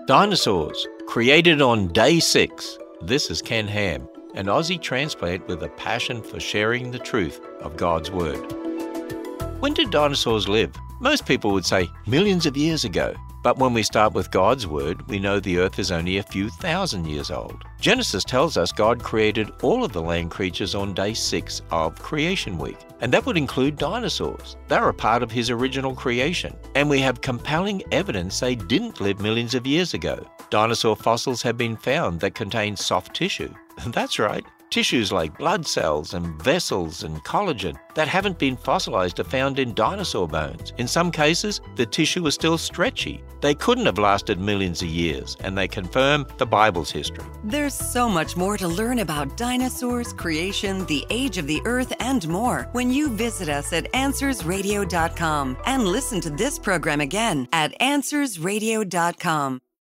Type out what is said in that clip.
Dinosaurs, created on day 6. This is Ken Ham, an Aussie transplant with a passion for sharing the truth of God's Word. When did dinosaurs live? Most people would say millions of years ago. But when we start with God's Word, we know the earth is only a few thousand years old. Genesis tells us God created all of the land creatures on day 6 of Creation Week. And that would include dinosaurs. They were a part of His original creation. And we have compelling evidence they didn't live millions of years ago. Dinosaur fossils have been found that contain soft tissue. That's right. Tissues like blood cells and vessels and collagen that haven't been fossilized are found in dinosaur bones. In some cases, the tissue is still stretchy. They couldn't have lasted millions of years, and they confirm the Bible's history. There's so much more to learn about dinosaurs, creation, the age of the earth, and more when you visit us at AnswersRadio.com and listen to this program again at AnswersRadio.com.